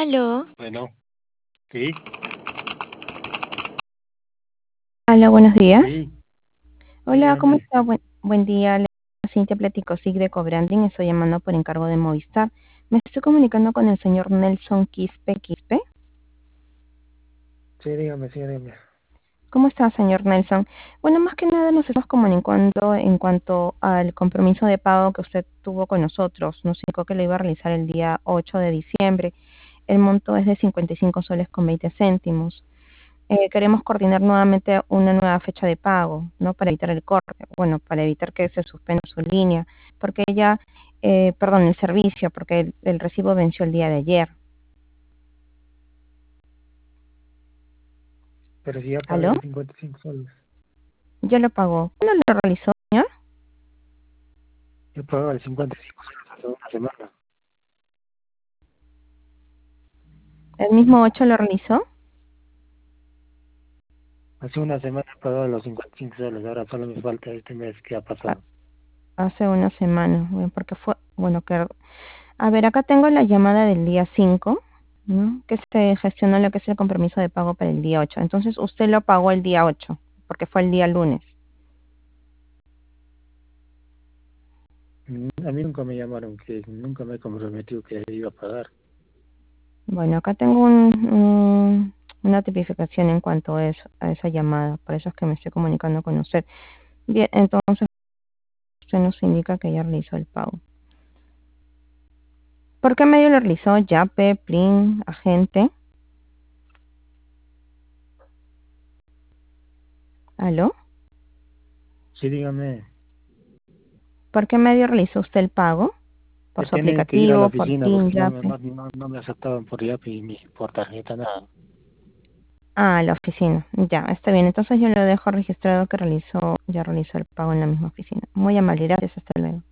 Aló, Bueno, sí, Hola, buenos días. sí, Hola, ¿cómo dígame. está? Buen día. Le Cintia Platicosic de Cobranding. Estoy llamando por encargo de Movistar. Me estoy comunicando con el señor Nelson Quispe. Sí, dígame, sí, dígame. ¿Cómo está, señor Nelson? Bueno, más que nada nos estamos comunicando en cuanto al compromiso de pago que usted tuvo con nosotros. Nos indicó que lo iba a realizar el día 8 de diciembre. El monto es de 55 soles con 20 céntimos. Queremos coordinar nuevamente una nueva fecha de pago, ¿no? Para evitar el corte, bueno, para evitar que se suspenda su línea, porque perdón, el servicio, porque el recibo venció el día de ayer. Pero si ya pagué ¿Aló? los 55 soles. Ya lo pagó. ¿Cuándo lo realizó, señor? Yo pagaba los 55 soles hace una semana. ¿El mismo 8 lo realizó? Hace una semana he pagado los 55 soles. Ahora solo me falta este mes que ha Ah, pasado. hace una semana, bueno, porque fue, bueno, que, a ver, acá tengo la llamada del día 5, ¿no? Que se gestionó lo que es el compromiso de pago para el día 8. Entonces usted lo pagó el día 8, porque fue el día lunes. A mí nunca me llamaron, que nunca me he comprometido que iba a pagar. Bueno, acá tengo una tipificación en cuanto a esa llamada, por eso es que me estoy comunicando con usted. Bien, entonces usted nos indica que ya realizó el pago. ¿Por qué medio lo realizó? Yape, Plin, agente. ¿Aló? Sí, dígame. ¿Por qué medio realizó usted el pago? He ¿Por su tenido que ir a la aplicativo, por oficina PIN, porque Yape? no me aceptaban por Yapi ni por tarjeta, nada. Ah, la oficina. Ya, está bien. Entonces yo lo dejo registrado que ya realizó el pago en la misma oficina. Muy amable, gracias. Hasta luego.